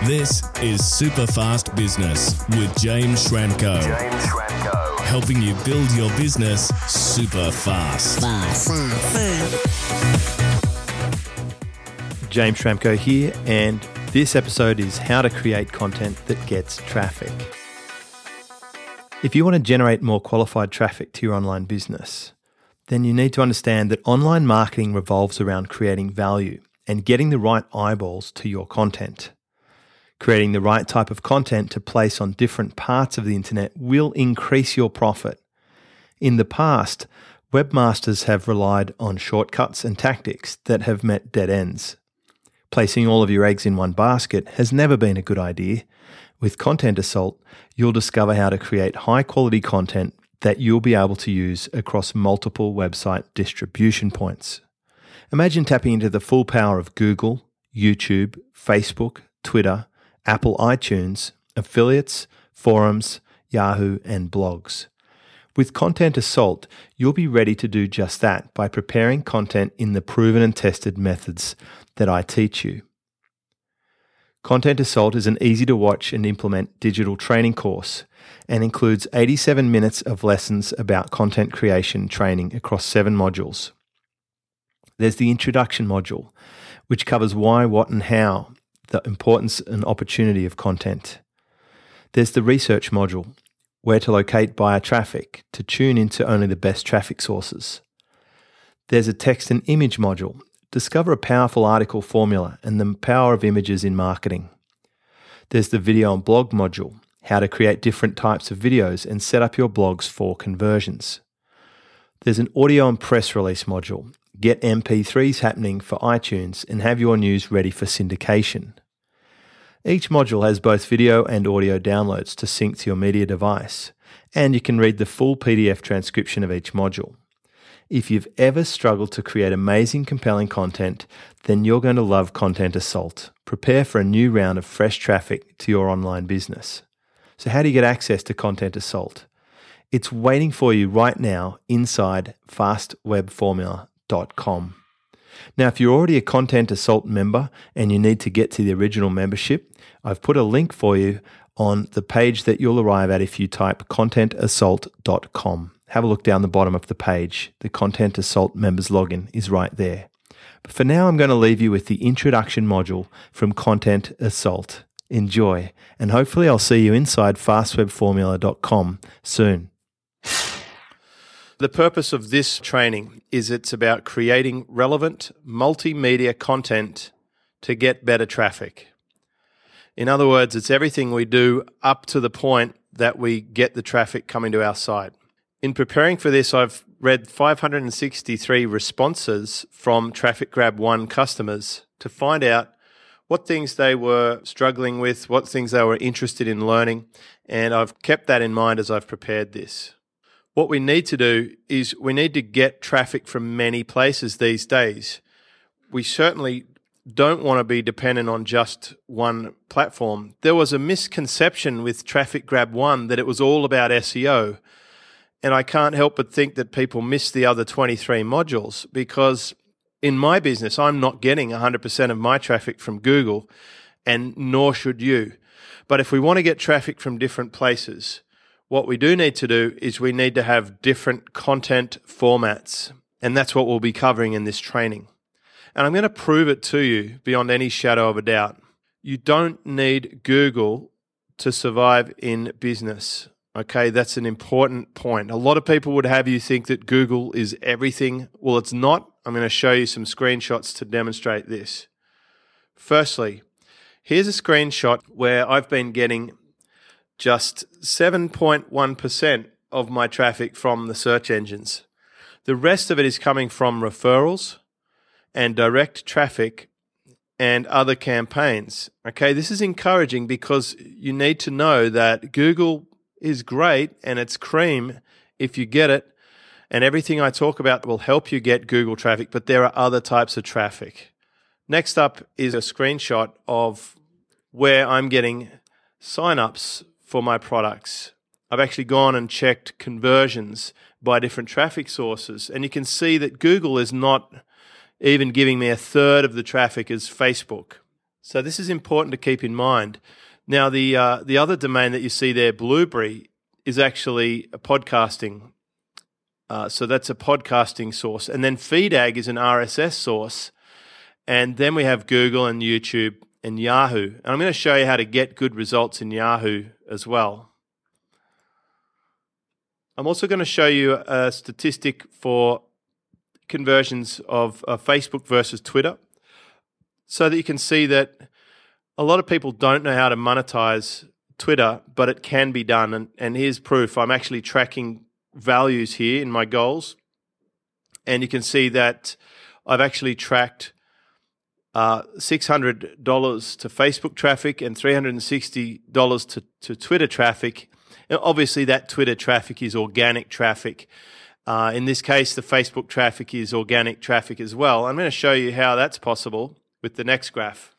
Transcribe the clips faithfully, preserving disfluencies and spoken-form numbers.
This is Superfast Business with James Schramko. James Schramko. Helping you build your business super fast. Fast. James Schramko here, and this episode is how to create content that gets traffic. If you want to generate more qualified traffic to your online business, then you need to understand that online marketing revolves around creating value and getting the right eyeballs to your content. Creating the right type of content to place on different parts of the internet will increase your profit. In the past, webmasters have relied on shortcuts and tactics that have met dead ends. Placing all of your eggs in one basket has never been a good idea. With Content Assault, you'll discover how to create high-quality content that you'll be able to use across multiple website distribution points. Imagine tapping into the full power of Google, YouTube, Facebook, Twitter, Apple iTunes, affiliates, forums, Yahoo, and blogs. With Content Assault, you'll be ready to do just that by preparing content in the proven and tested methods that I teach you. Content Assault is an easy-to-watch and implement digital training course and includes eighty-seven minutes of lessons about content creation training across seven modules. There's the introduction module, which covers why, what, and how, the importance and opportunity of content. There's the research module, where to locate buyer traffic to tune into only the best traffic sources. There's a text and image module, discover a powerful article formula and the power of images in marketing. There's the video and blog module, how to create different types of videos and set up your blogs for conversions. There's an audio and press release module, get M P threes happening for iTunes and have your news ready for syndication. Each module has both video and audio downloads to sync to your media device, and you can read the full P D F transcription of each module. If you've ever struggled to create amazing, compelling content, then you're going to love Content Assault. Prepare for a new round of fresh traffic to your online business. So how do you get access to Content Assault? It's waiting for you right now inside fast web formula dot com. Now, if you're already a Content Assault member and you need to get to the original membership, I've put a link for you on the page that you'll arrive at if you type content assault dot com. Have a look down the bottom of the page. The Content Assault members login is right there. But for now, I'm going to leave you with the introduction module from Content Assault. Enjoy, and hopefully I'll see you inside fast web formula dot com soon. The purpose of this training is it's about creating relevant multimedia content to get better traffic. In other words, it's everything we do up to the point that we get the traffic coming to our site. In preparing for this, I've read five hundred sixty-three responses from Traffic Grab One customers to find out what things they were struggling with, what things they were interested in learning, and I've kept that in mind as I've prepared this. What we need to do is we need to get traffic from many places these days. We certainly don't want to be dependent on just one platform. There was a misconception with Traffic Grab One that it was all about S E O. And I can't help but think that people miss the other twenty-three modules because in my business, I'm not getting one hundred percent of my traffic from Google, and nor should you. But if we want to get traffic from different places, what we do need to do is we need to have different content formats, and that's what we'll be covering in this training. And I'm going to prove it to you beyond any shadow of a doubt. You don't need Google to survive in business. Okay, that's an important point. A lot of people would have you think that Google is everything. Well, it's not. I'm going to show you some screenshots to demonstrate this. Firstly, here's a screenshot where I've been getting just seven point one percent of my traffic from the search engines. The rest of it is coming from referrals and direct traffic and other campaigns. Okay, this is encouraging because you need to know that Google is great and it's cream if you get it, and everything I talk about will help you get Google traffic, but there are other types of traffic. Next up is a screenshot of where I'm getting signups for my products. I've actually gone and checked conversions by different traffic sources, and you can see that Google is not even giving me a third of the traffic as Facebook. So this is important to keep in mind. Now, the uh, the other domain that you see there, Blueberry, is actually a podcasting. Uh, so that's a podcasting source. And then Feedag is an R S S source. And then we have Google and YouTube and Yahoo. And I'm going to show you how to get good results in Yahoo as well. I'm also going to show you a statistic for conversions of uh, Facebook versus Twitter, so that you can see that a lot of people don't know how to monetize Twitter, but it can be done. And, and here's proof. I'm actually tracking values here in my goals. And you can see that I've actually tracked uh, six hundred dollars to Facebook traffic and three hundred sixty dollars to, to Twitter traffic. And obviously, that Twitter traffic is organic traffic. Uh, in this case, the Facebook traffic is organic traffic as well. I'm going to show you how that's possible with the next graph.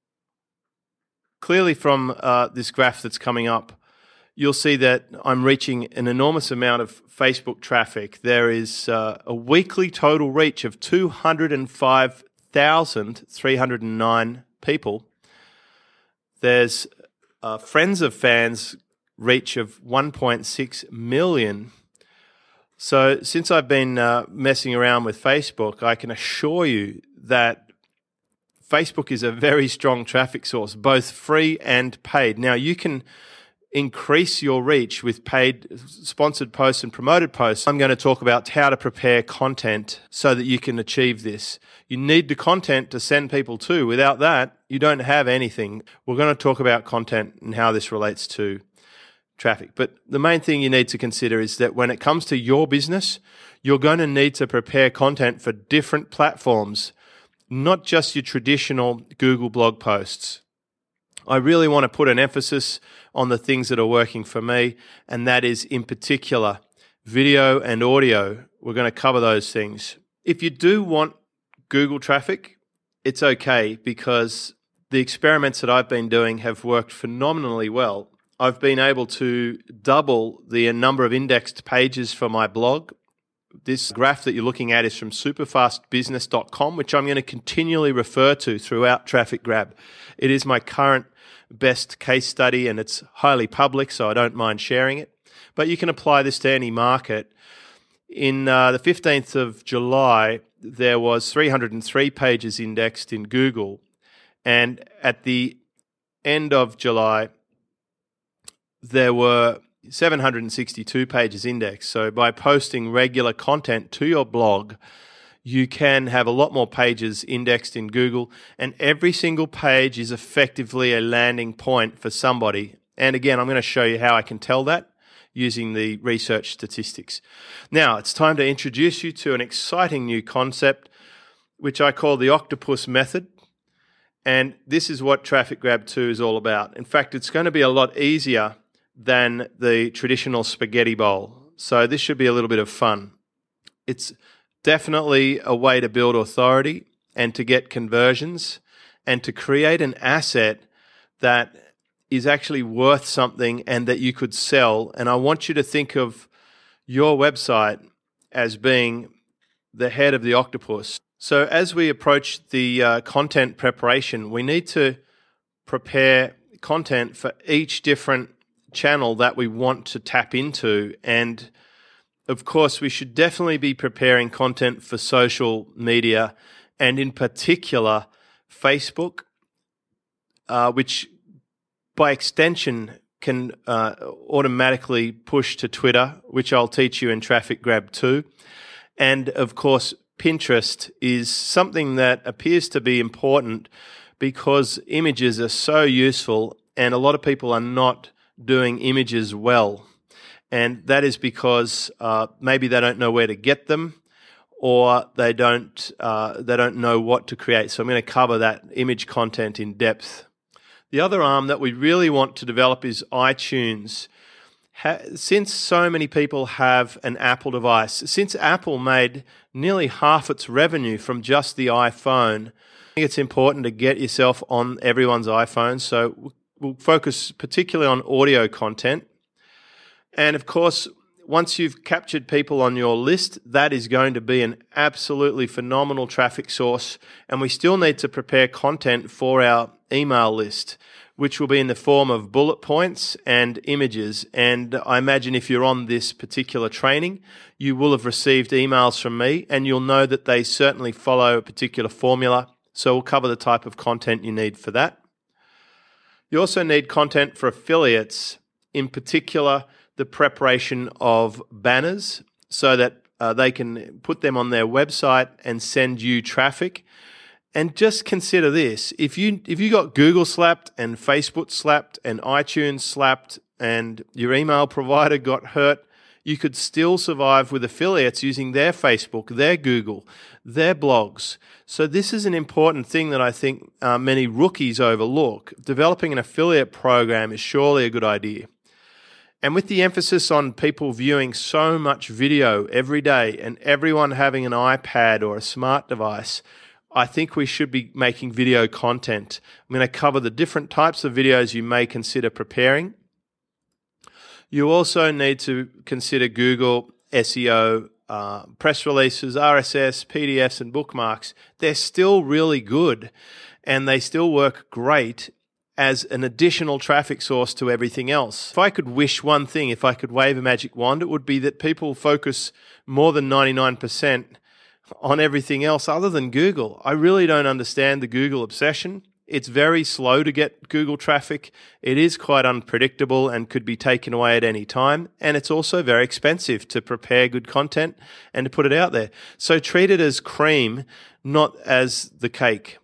Clearly from uh, this graph that's coming up, you'll see that I'm reaching an enormous amount of Facebook traffic. There is uh, a weekly total reach of two hundred five thousand three hundred nine people. There's uh, friends of fans reach of one point six million. So since I've been uh, messing around with Facebook, I can assure you that Facebook is a very strong traffic source, both free and paid. Now, you can increase your reach with paid sponsored posts and promoted posts. I'm going to talk about how to prepare content so that you can achieve this. You need the content to send people to. Without that, you don't have anything. We're going to talk about content and how this relates to traffic. But the main thing you need to consider is that when it comes to your business, you're going to need to prepare content for different platforms, not just your traditional Google blog posts. I really want to put an emphasis on the things that are working for me, and that is in particular video and audio. We're going to cover those things. If you do want Google traffic, it's okay, because the experiments that I've been doing have worked phenomenally well. I've been able to double the number of indexed pages for my blog. This graph that you're looking at is from superfast business dot com, which I'm going to continually refer to throughout Traffic Grab. It is my current best case study, and it's highly public, so I don't mind sharing it. But you can apply this to any market. In uh, the fifteenth of July, there was three hundred three pages indexed in Google. And at the end of July, there were seven hundred sixty-two pages indexed. So by posting regular content to your blog, you can have a lot more pages indexed in Google, and every single page is effectively a landing point for somebody. And again, I'm going to show you how I can tell that using the research statistics. Now, it's time to introduce you to an exciting new concept, which I call the octopus method. And this is what Traffic Grab two is all about. In fact, it's going to be a lot easier than the traditional spaghetti bowl. So this should be a little bit of fun. It's definitely a way to build authority and to get conversions and to create an asset that is actually worth something and that you could sell. And I want you to think of your website as being the head of the octopus. So as we approach the uh, content preparation, we need to prepare content for each different channel that we want to tap into. And of course, we should definitely be preparing content for social media, and in particular, Facebook, uh, which by extension can uh, automatically push to Twitter, which I'll teach you in Traffic Grab two. And of course, Pinterest is something that appears to be important because images are so useful, and a lot of people are not doing images well. And that is because uh, maybe they don't know where to get them, or they don't uh, they don't know what to create. So I'm going to cover that image content in depth. The other arm that we really want to develop is iTunes. Ha- since so many people have an Apple device, since Apple made nearly half its revenue from just the iPhone, I think it's important to get yourself on everyone's iPhone. So we'll focus particularly on audio content. And of course, once you've captured people on your list, that is going to be an absolutely phenomenal traffic source. And we still need to prepare content for our email list, which will be in the form of bullet points and images. And I imagine if you're on this particular training, you will have received emails from me, and you'll know that they certainly follow a particular formula. So we'll cover the type of content you need for that. You also need content for affiliates, in particular the preparation of banners so that uh, they can put them on their website and send you traffic. And just consider this, if you if you got Google slapped and Facebook slapped and iTunes slapped and your email provider got hurt, you could still survive with affiliates using their Facebook, their Google, their blogs. So this is an important thing that I think uh, many rookies overlook. Developing an affiliate program is surely a good idea. And with the emphasis on people viewing so much video every day and everyone having an iPad or a smart device, I think we should be making video content. I'm going to cover the different types of videos you may consider preparing. You also need to consider Google, S E O, uh, press releases, R S S, P D Fs, and bookmarks. They're still really good, and they still work great as an additional traffic source to everything else. If I could wish one thing, if I could wave a magic wand, it would be that people focus more than ninety-nine percent on everything else other than Google. I really don't understand the Google obsession. It's very slow to get Google traffic. It is quite unpredictable and could be taken away at any time. And it's also very expensive to prepare good content and to put it out there. So treat it as cream, not as the cake.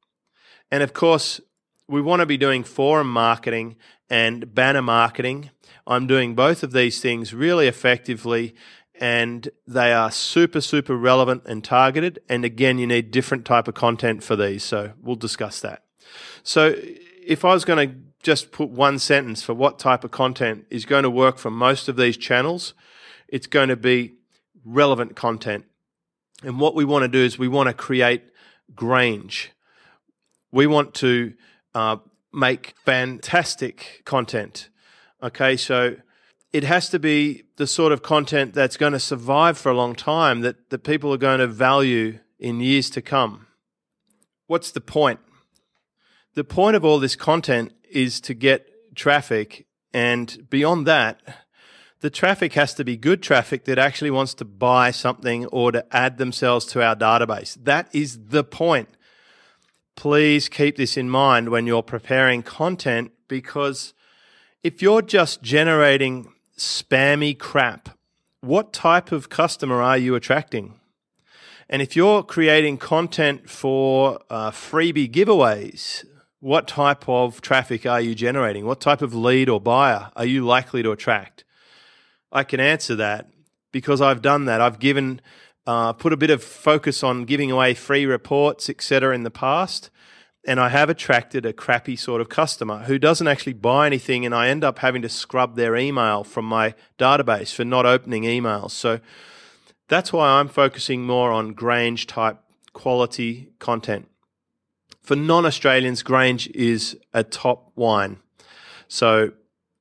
And of course, we want to be doing forum marketing and banner marketing. I'm doing both of these things really effectively, and they are super, super relevant and targeted. And again, you need different type of content for these, so we'll discuss that. So if I was going to just put one sentence for what type of content is going to work for most of these channels, it's going to be relevant content. And what we want to do is we want to create Grange. We want to uh, make fantastic content. Okay, so it has to be the sort of content that's going to survive for a long time, that, that people are going to value in years to come. What's the point? The point of all this content is to get traffic, and beyond that, the traffic has to be good traffic that actually wants to buy something or to add themselves to our database. That is the point. Please keep this in mind when you're preparing content, because if you're just generating spammy crap, what type of customer are you attracting? And if you're creating content for uh, freebie giveaways, what type of traffic are you generating? What type of lead or buyer are you likely to attract? I can answer that because I've done that. I've given, uh, put a bit of focus on giving away free reports, et cetera in the past. And I have attracted a crappy sort of customer who doesn't actually buy anything, and I end up having to scrub their email from my database for not opening emails. So that's why I'm focusing more on Grange type quality content. For non-Australians, Grange is a top wine. So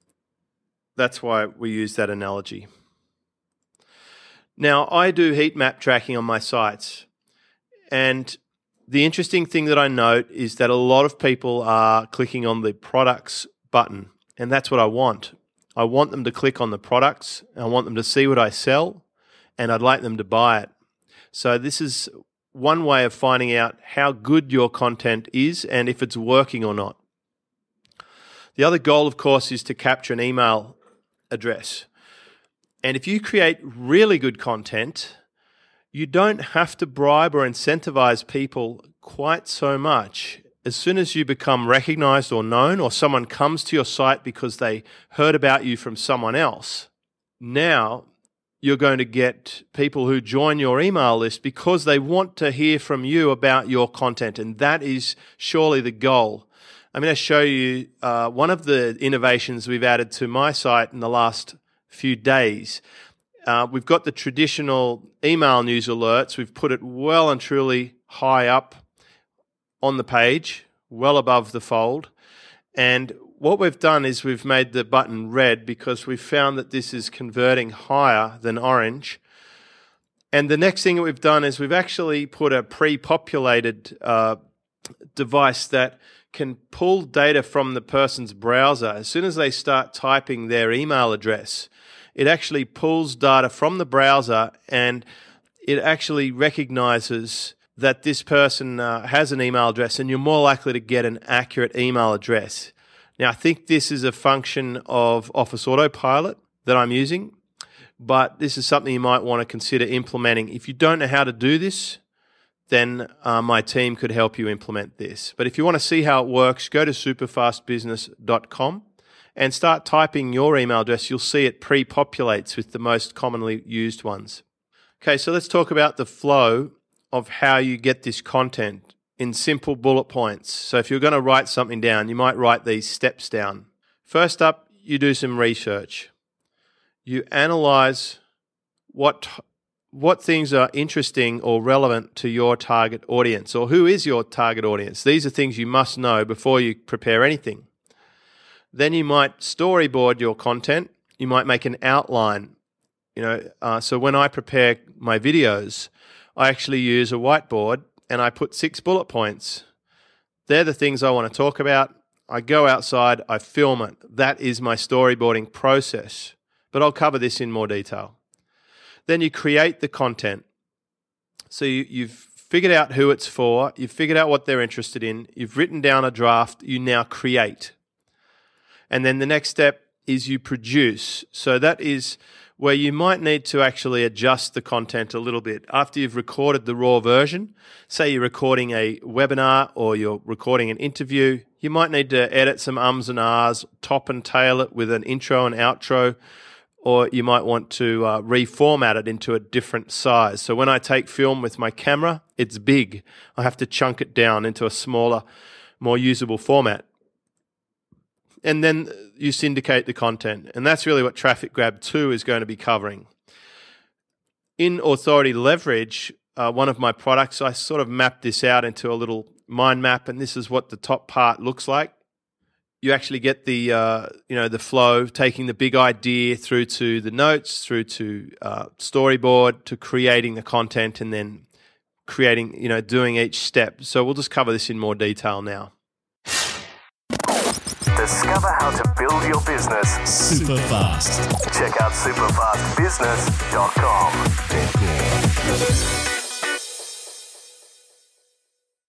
that's why we use that analogy. Now, I do heat map tracking on my sites, and the interesting thing that I note is that a lot of people are clicking on the products button, and that's what I want. I want them to click on the products, I want them to see what I sell, and I'd like them to buy it. So this is one way of finding out how good your content is and if it's working or not. The other goal, of course, is to capture an email address. And if you create really good content, you don't have to bribe or incentivize people quite so much. As soon as you become recognized or known, or someone comes to your site because they heard about you from someone else, now you're going to get people who join your email list because they want to hear from you about your content, and that is surely the goal. I'm going to show you uh, one of the innovations we've added to my site in the last few days. Uh, we've got the traditional email news alerts. We've put it well and truly high up on the page, well above the fold. And what we've done is we've made the button red because we've found that this is converting higher than orange. And the next thing that we've done is we've actually put a pre-populated uh, device that can pull data from the person's browser. As soon as they start typing their email address, it actually pulls data from the browser, and it actually recognizes that this person uh, has an email address, and you're more likely to get an accurate email address. Now, I think this is a function of Office Autopilot that I'm using, but this is something you might want to consider implementing. If you don't know how to do this, then uh, my team could help you implement this. But if you want to see how it works, go to superfast business dot com and start typing your email address. You'll see it pre-populates with the most commonly used ones. Okay, so let's talk about the flow of how you get this content in simple bullet points. So if you're going to write something down, you might write these steps down. First up, you do some research. You analyze what what things are interesting or relevant to your target audience, or who is your target audience. These are things you must know before you prepare anything. Then you might storyboard your content. You might make an outline. You know, uh, so when I prepare my videos, I actually use a whiteboard and I put six bullet points. They're the things I want to talk about. I go outside, I film it. That is my storyboarding process. But I'll cover this in more detail. Then you create the content. So you, you've figured out who it's for. You've figured out what they're interested in. You've written down a draft. You now create. And then the next step is you produce. So that is where you might need to actually adjust the content a little bit. After you've recorded the raw version, say you're recording a webinar or you're recording an interview, you might need to edit some ums and ahs, top and tail it with an intro and outro, or you might want to uh, reformat it into a different size. So when I take film with my camera, it's big. I have to chunk it down into a smaller, more usable format. And then you syndicate the content. And that's really what Traffic Grab two is going to be covering. In Authority Leverage, uh, one of my products, I sort of mapped this out into a little mind map, and this is what the top part looks like. You actually get the uh, you know the flow, taking the big idea through to the notes, through to uh, storyboard, to creating the content, and then creating, you know, doing each step. So we'll just cover this in more detail now. Discover how to build your business super fast. Check out superfast business dot com.